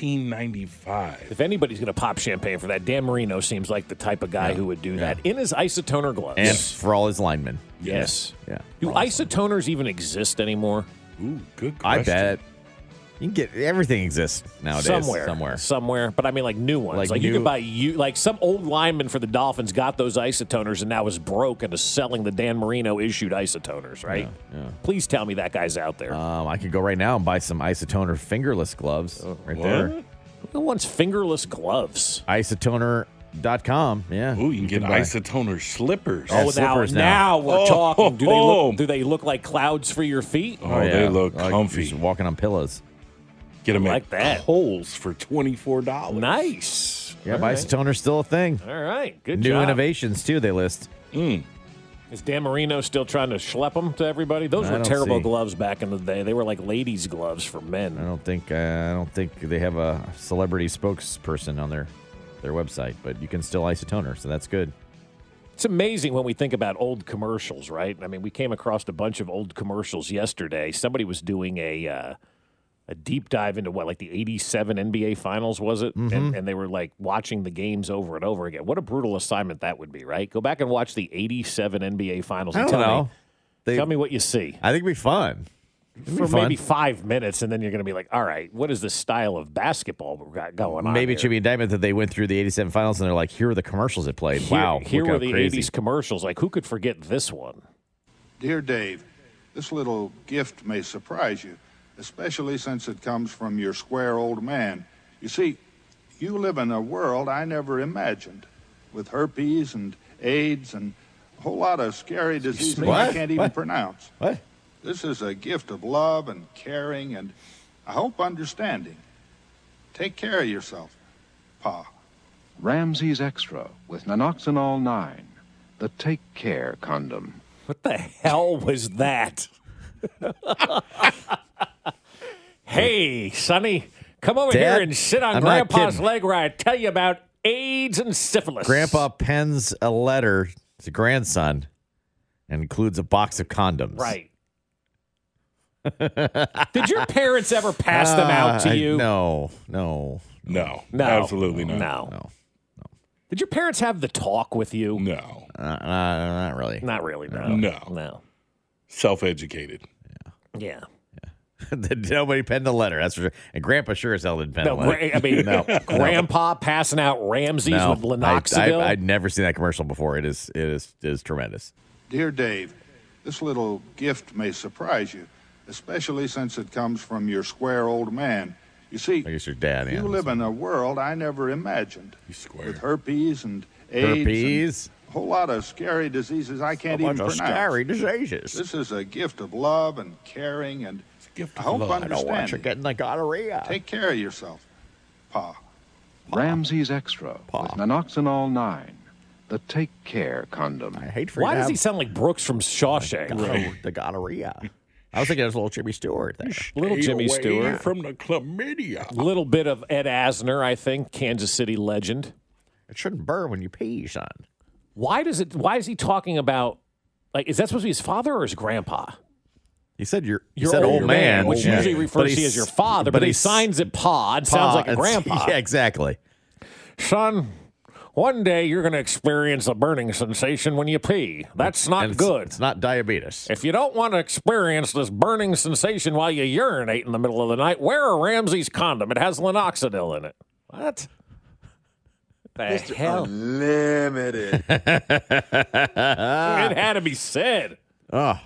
1995. If anybody's going to pop champagne for that, Dan Marino seems like the type of guy who would do that in his isotoner gloves. And for all his linemen. Yes. Yeah. Do isotoners even exist anymore? Ooh, good I question. bet. You can get everything exists nowadays. Somewhere. But I mean, like new ones. Like you could buy some old lineman for the Dolphins got those isotoners and now is broke and is selling the Dan Marino issued isotoners, right? Yeah. Please tell me that guy's out there. I could go right now and buy some isotoner fingerless gloves there. Who wants fingerless gloves? Isotoner.com. Yeah. Ooh, you can get isotoner slippers. Oh, now we're talking. Do they look like clouds for your feet? Oh, they look comfy. Just walking on pillows. Get them like that. Kohl's for $24. Nice. Yeah, isotoner's still a thing. All right. Good New job. innovations, too, they list. Is Dan Marino still trying to schlep them to everybody? Those were terrible gloves back in the day. They were like ladies' gloves for men. I don't think they have a celebrity spokesperson on their website, but you can still isotoner, so that's good. It's amazing when we think about old commercials, right? I mean, we came across a bunch of old commercials yesterday. Somebody was doing a deep dive into like the 87 NBA Finals, was it? Mm-hmm. And they were like watching the games over and over again. What a brutal assignment that would be, right? Go back and watch the 87 NBA Finals and tell me what you see. I think it'd be fun. For maybe 5 minutes, and then you're going to be like, all right, what is the style of basketball we've got going on? Maybe it should be indictment that they went through the 87 Finals and they're like, here are the commercials it played. Here were the crazy 80s commercials. Like, who could forget this one? Dear Dave, this little gift may surprise you, especially since it comes from your square old man. You see, you live in a world I never imagined, with herpes and AIDS, and a whole lot of scary diseases What? I can't even What? pronounce. What? This is a gift of love and caring and, I hope, understanding. Take care of yourself, Pa. Ramsey's Extra with Nanoxanol 9, the Take Care condom. What the hell was that? Hey, Sonny, come over Dad, here and sit on I'm not Grandpa's kidding. leg where I tell you about AIDS and syphilis. Grandpa pens a letter to grandson and includes a box of condoms. Right. Did your parents ever pass them out to you? No. No, No. absolutely not. No. Did your parents have the talk with you? No, Not really. Not really, no. No. Self-educated. Yeah. Nobody penned a letter. That's for sure. And Grandpa sure as hell didn't pen a No, letter. I mean, Grandpa passing out Ramsey's with Minoxidil. I'd never seen that commercial before. It is tremendous. Dear Dave, this little gift may surprise you, especially since it comes from your square old man. You see, I guess your dad. you Yeah. live in a world I never imagined. Square. With herpes and AIDS. Herpes. And a whole lot of scary diseases I can't even pronounce. Scary diseases. This is a gift of love and caring and, Gift I of hope, love. I don't want you understanding. getting the gonorrhea. Take care of yourself, Pa. Ramsey's Extra with Nanoxanol 9, the Take Care condom. I hate for Why you to does he have sound like Brooks from Shawshank? the gonorrhea. I was thinking it was little Jimmy Stewart there. Little Stay Jimmy away Stewart. from the chlamydia. A little bit of Ed Asner, I think, Kansas City legend. It shouldn't burn when you pee, son. Why is he talking about, like, is that supposed to be his father or his grandpa? He said you Your said old man, which yeah. usually refers to you as your father, but he he's- signs it Pa. It sounds like a grandpa. Yeah, exactly. Son, one day you're going to experience a burning sensation when you pee. That's not And good. It's not diabetes. If you don't want to experience this burning sensation while you urinate in the middle of the night, wear a Ramsey's condom. It has Minoxidil in it. What? The hell? Limited. It had to be said. Oh,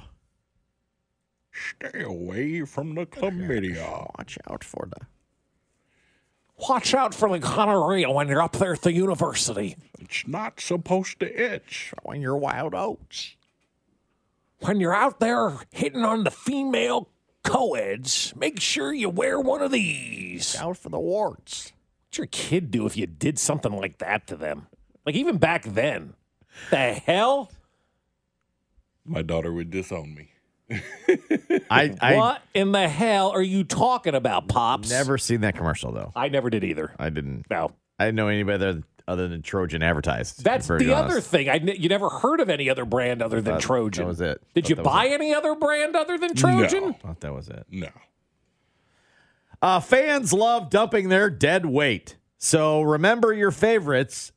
Stay away from the chlamydia. watch out for the. Watch out for the gonorrhea when you're up there at the university. It's not supposed to itch. When you're wild oats. When you're out there hitting on the female co-eds, make sure you wear one of these. Out for the warts. What'd your kid do if you did something like that to them? Like, even back then. The hell? My daughter would disown me. I What in the hell are you talking about, Pops? never seen that commercial though. I never did either. I didn't. No. I didn't know anybody other than Trojan advertised. That's to be the honest. other thing. You never heard of any other brand other than Trojan. That was it. Did you Thought that was buy it. any other brand other than Trojan? No. Thought that was it. No. Fans love dumping their dead weight. So remember your favorites.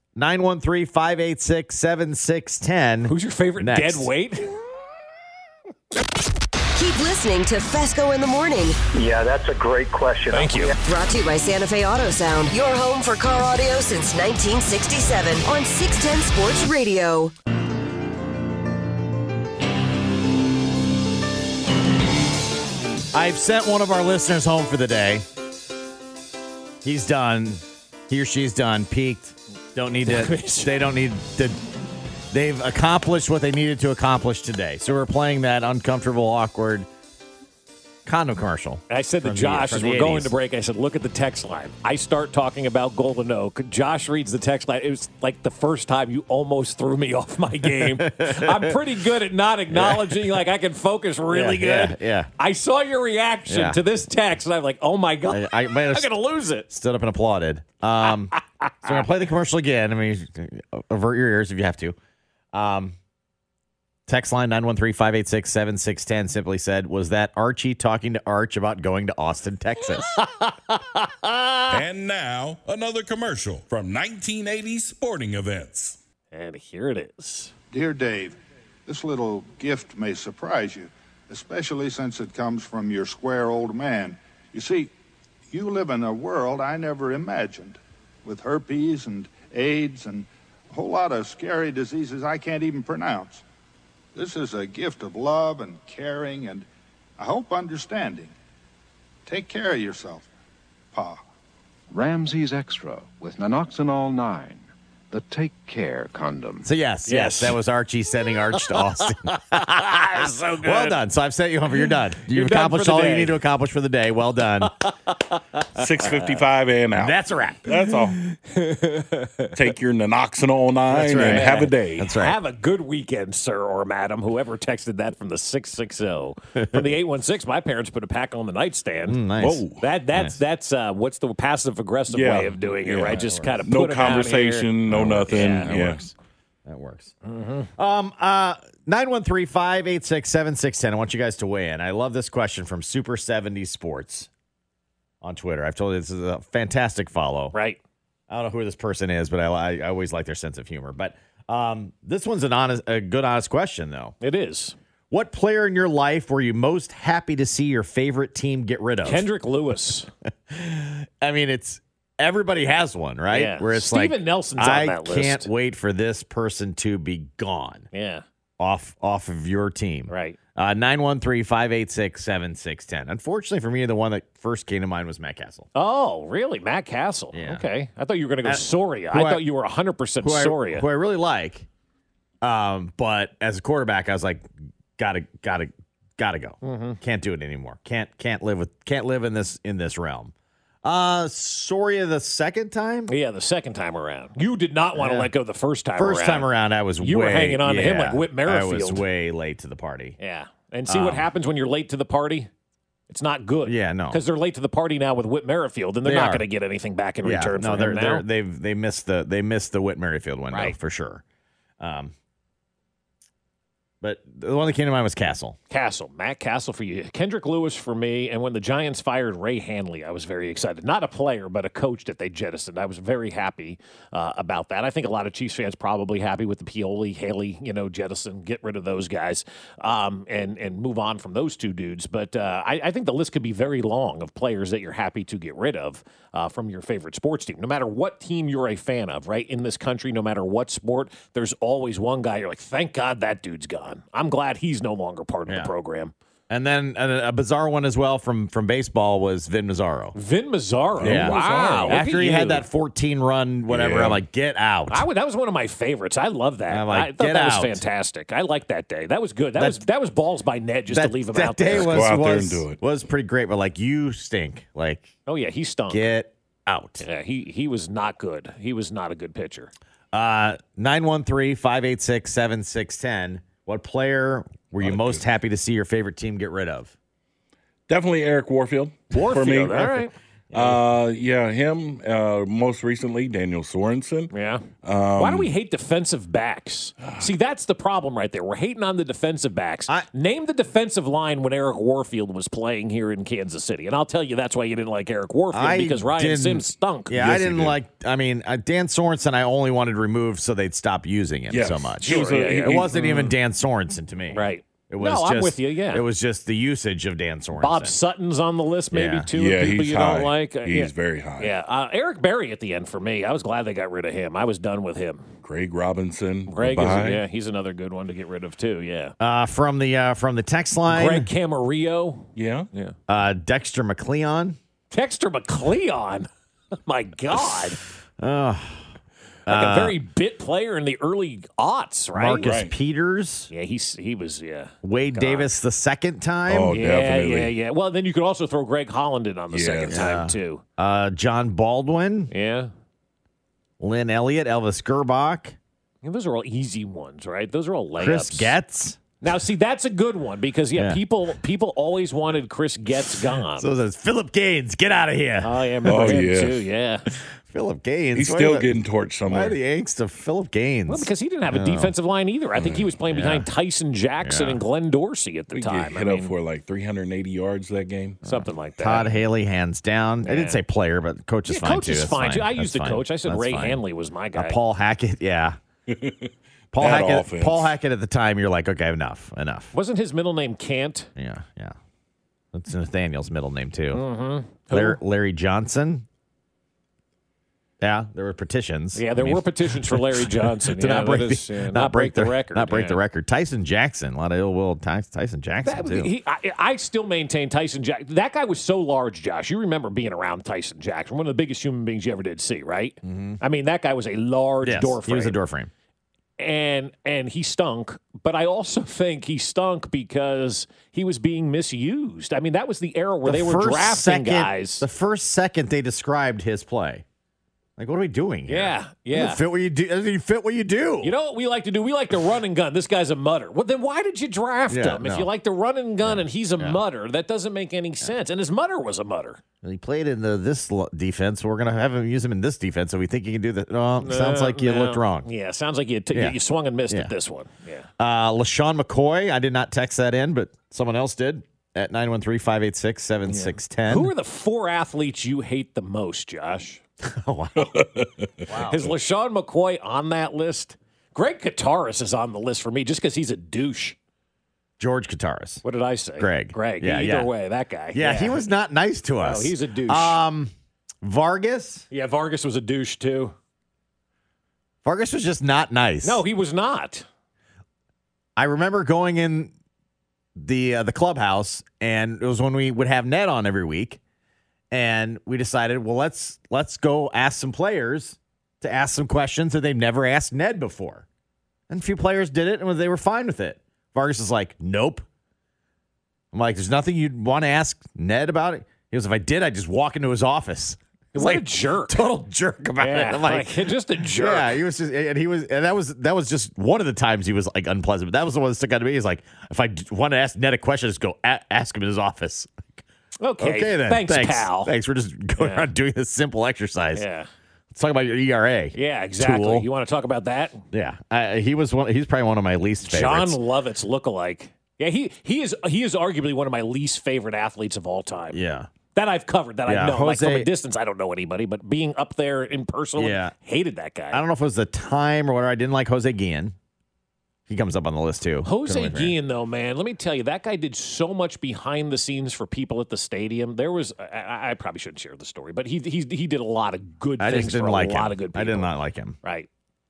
913-586-7610. Who's your favorite Next. dead weight? Keep listening to Fesco in the Morning. Yeah, that's a great question. Thank you. Brought to you by Santa Fe Auto Sound, your home for car audio since 1967 on 610 Sports Radio. I've sent one of our listeners home for the day. He's done. He or she's done. Peaked. Don't need to. They don't need to. They've accomplished what they needed to accomplish today. So we're playing that uncomfortable, awkward condom commercial. I said to from the- Josh, from as the we're going 80s. to break, I said, look at the text line. I start talking about Golden Oak. Josh reads the text line. It was like the first time you almost threw me off my game. I'm pretty good at not acknowledging, like I can focus really good. Yeah. I saw your reaction Yeah. to this text, and I'm like, oh my God, I might have I'm going to lose it. stood up and applauded. So I'm going to play the commercial again. I mean, avert your ears if you have to. Text line 913-586-7610 simply said, was that Archie talking to Arch about going to Austin, Texas? And now, another commercial from 1980 sporting events. And here it is. Dear Dave, this little gift may surprise you, especially since it comes from your square old man. You see, you live in a world I never imagined, with herpes and AIDS and a whole lot of scary diseases I can't even pronounce. This is a gift of love and caring and, I hope, understanding. Take care of yourself, Pa. Ramsey's Extra with Nanoxanol 9, the Take Care condom. So yes, that was Archie sending Arch to Austin. So good. Well done. So I've sent you over. You're done. You've accomplished all you need to accomplish for the day. Well done. 6:55 and out. That's a wrap. That's all. Take your Nanoxynol 9 and have a day. That's right. Have a good weekend, sir or madam, whoever texted that from the 660. From the 816, my parents put a pack on the nightstand. Nice. Whoa. That's what's the passive-aggressive way of doing it, right? Just kind of no put it conversation, no nothing. Yeah, that works. 913-586-7610. I want you guys to weigh in. I love this question from Super 70 Sports on Twitter. I've told you this is a fantastic follow. Right. I don't know who this person is, but I always like their sense of humor. But this one's a good, honest question, though. It is. What player in your life were you most happy to see your favorite team get rid of? Kendrick Lewis. I mean, everybody has one, right? Yeah. Where it's Steven Nelson's on that list. I can't wait for this person to be gone. Yeah. Off of your team. Right. 913-586-7610. Unfortunately for me, the one that first came to mind was Matt Castle. Oh, really? Matt Castle. Yeah. Okay. I thought you were going to go Soria. I thought you were 100% Soria. Who I really like. But as a quarterback, I was like, gotta go. Mm-hmm. Can't do it anymore. Can't live in this realm. Soria the second time? Yeah, the second time around. You did not want to let go the first time around. First time around, I was You were hanging on to him like Whit Merrifield. I was way late to the party. Yeah. And see what happens when you're late to the party? It's not good. Yeah, no. Because they're late to the party now with Whit Merrifield, and they're not going to get anything back in return for him now. They missed the Whit Merrifield window for sure. But the one that came to mind was Castle. Matt Castle for you. Kendrick Lewis for me. And when the Giants fired Ray Hanley, I was very excited. Not a player, but a coach that they jettisoned. I was very happy about that. I think a lot of Chiefs fans probably happy with the Pioli, Haley, jettison, get rid of those guys and move on from those two dudes. But I think the list could be very long of players that you're happy to get rid of from your favorite sports team. No matter what team you're a fan of, right, in this country, no matter what sport, there's always one guy you're like, thank God that dude's gone. I'm glad he's no longer part of the program. And then a bizarre one as well from baseball was Vin Mazzaro. Vin Mazzaro? Yeah. Wow. After he had that 14-run whatever, I'm like, get out. That was one of my favorites. I love that. I'm like, I thought get that was out. fantastic. I liked that day. That was good. That was balls by Ned just to leave him out there. That day Go out there and do it. was pretty great, but like, you stink. Like, oh, yeah, he stunk. Get out. Yeah, he was not good. He was not a good pitcher. 913-586-7610. What player were you most happy to see your favorite team get rid of? Definitely Eric Warfield. For me. All right. Him. Most recently, Daniel Sorensen. Yeah. Why do we hate defensive backs? See, that's the problem right there. We're hating on the defensive backs. Name the defensive line when Eric Warfield was playing here in Kansas City. And I'll tell you that's why you didn't like Eric Warfield, because Ryan Sims stunk. Yeah, Yes, I didn't like, Dan Sorensen, I only wanted removed so they'd stop using him so much. It wasn't even Dan Sorensen to me. Right. It was I'm with you, yeah. It was just the usage of Dan Sorensen. Bob Sutton's on the list, maybe, too. Yeah, people he's you high. don't like. He's very high. Yeah. Eric Berry at the end for me. I was glad they got rid of him. I was done with him. Craig Robinson. He's another good one to get rid of, too. Yeah. From the text line. Greg Camarillo. Yeah. Dexter McLeon. Dexter McLeon. Oh, my God. Like a very bit player in the early aughts, right? Marcus Peters. Yeah, he was, Wade Davis the second time. Oh, definitely. Yeah. Well, then you could also throw Greg Holland in on the second time, too. John Baldwin. Yeah. Lynn Elliott, Elvis Gerbach. Yeah, those are all easy ones, right? Those are all layups. Chris Getz. Now, see, that's a good one because, people always wanted Chris Getz gone. So there's Philip Gaines. Get out of here. Oh, yeah, remember him, too, yeah. Philip Gaines. He's still getting torched somewhere. Why the angst of Philip Gaines? Well, because he didn't have a defensive line either. I think he was playing behind Tyson Jackson and Glenn Dorsey at the time. He hit up for like 380 yards that game. Something like that. Todd Haley, hands down. I didn't say player, but coach is fine, coach too. Is fine, too. I used the fine. coach. I said That's Ray fine. Hanley was my guy. Paul Hackett, yeah. Paul Hackett at the time, you're like, okay, enough. Wasn't his middle name Cant? Yeah. That's Nathaniel's middle name, too. Mm-hmm. Larry Johnson. Yeah, there were petitions. Yeah, there were petitions for Larry Johnson. to yeah, not break, that is, not break the record. Not break the record. Tyson Jackson, a lot of ill will. Tyson Jackson, too. I still maintain Tyson Jackson. That guy was so large, Josh. You remember being around Tyson Jackson, one of the biggest human beings you ever did see, right? Mm-hmm. I mean, that guy was a large door frame. He was a door frame. And he stunk, but I also think he stunk because he was being misused. I mean, that was the era where they were drafting guys. The first second they described his play. Like, what are we doing here? Yeah. Doesn't fit what you do. Doesn't even fit what you do. You know what we like to do? We like to run and gun. This guy's a mutter. Well, then why did you draft him? If you like to run and gun and he's a mutter, that doesn't make any sense. And his mutter was a mutter. He played in this defense. We're going to have him use him in this defense, so we think he can do that. No, sounds like you looked wrong. Yeah, sounds like you swung and missed at this one. Yeah. LaShawn McCoy, I did not text that in, but someone else did at 913-586-7610. Who are the 4 athletes you hate the most, Josh? Oh, wow. Is LaShawn McCoy on that list? Greg Kataris is on the list for me just because he's a douche. George Kataris. What did I say? Greg. Yeah, either way, that guy. Yeah, he was not nice to us. No, he's a douche. Vargas? Yeah, Vargas was a douche, too. Vargas was just not nice. No, he was not. I remember going in the clubhouse, and it was when we would have Ned on every week. And we decided, well, let's go ask some players to ask some questions that they've never asked Ned before. And a few players did it, and they were fine with it. Vargas is like, nope. I'm like, there's nothing you'd want to ask Ned about it? He goes, if I did, I'd just walk into his office. He's like a jerk. Total jerk about it. I'm like, just a jerk. Yeah, he was just, and that was just one of the times he was like unpleasant. But that was the one that stuck out to me. He's like, if I want to ask Ned a question, just go ask him in his office. Okay then. Thanks, pal. Thanks. We're just going around doing this simple exercise. Yeah. Let's talk about your ERA. Yeah, exactly. Tool. You want to talk about that? Yeah. He's probably one of my least favorites. John Lovett's lookalike. Yeah, he is arguably one of my least favorite athletes of all time. Yeah. That I've covered, that I know. Jose, like from a distance, I don't know anybody, but being up there in person, hated that guy. I don't know if it was the time or whatever. I didn't like Jose Guillen. He comes up on the list, too. Jose Guillen, though, man, let me tell you, that guy did so much behind the scenes for people at the stadium. There was, I probably shouldn't share the story, but he did a lot of good things for a lot of good people. I did not like him. Right.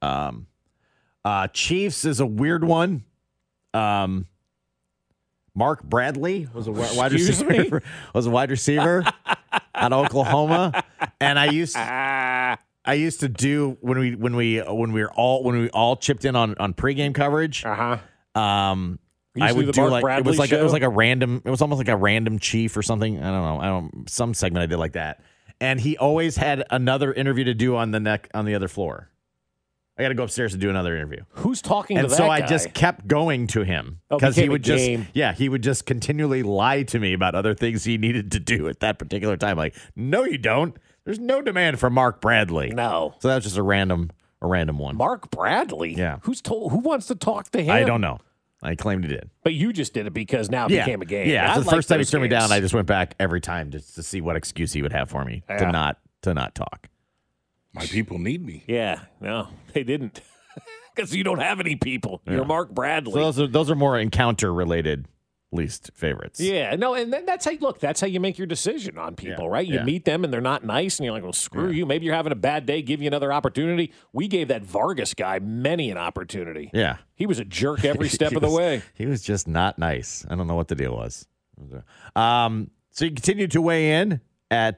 Chiefs is a weird one. Mark Bradley was a wide receiver. Was a wide receiver out of Oklahoma, and I used to do when we all chipped in on pregame coverage. Uh-huh. I would do like Bradley it was like a random. It was almost like a random chief or something. I don't know. Some segment I did like that, and he always had another interview to do on the other floor. I got to go upstairs to do another interview. Who's talking to that guy? guy? I just kept going to him because he would he would just continually lie to me about other things he needed to do at that particular time. Like, no, you don't. There's no demand for Mark Bradley. No. So that was just a random one. Mark Bradley? Yeah. Who wants to talk to him? I don't know. I claimed he did. But you just did it because now it became a game. Yeah. After the first time he turned me down, I just went back every time just to see what excuse he would have for me to not talk. My people need me. Yeah. No, they didn't. Because you don't have any people. Yeah. You're Mark Bradley. So those are more encounter-related least favorites. Yeah, no, and that's how you make your decision on people, right? You meet them and they're not nice, and you're like, well, screw you. Maybe you're having a bad day, give you another opportunity. We gave that Vargas guy many an opportunity. Yeah. He was a jerk every step of the way. He was just not nice. I don't know what the deal was. So you continue to weigh in at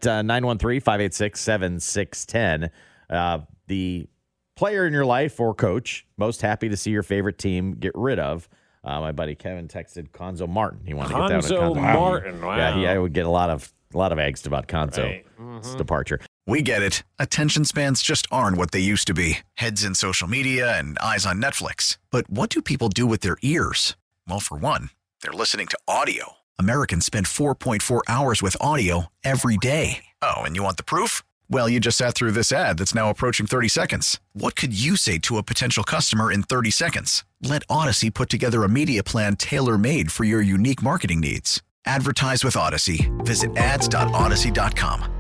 913-586-7610. The player in your life or coach most happy to see your favorite team get rid of. My buddy Kevin texted Conzo Martin. He wanted to get that Conzo Martin. Wow. Yeah, I would get a lot of angst about Conzo's departure. We get it. Attention spans just aren't what they used to be. Heads in social media and eyes on Netflix. But what do people do with their ears? Well, for one, they're listening to audio. Americans spend 4.4 hours with audio every day. Oh, and you want the proof? Well, you just sat through this ad that's now approaching 30 seconds. What could you say to a potential customer in 30 seconds? Let Odyssey put together a media plan tailor-made for your unique marketing needs. Advertise with Odyssey. Visit ads.odyssey.com.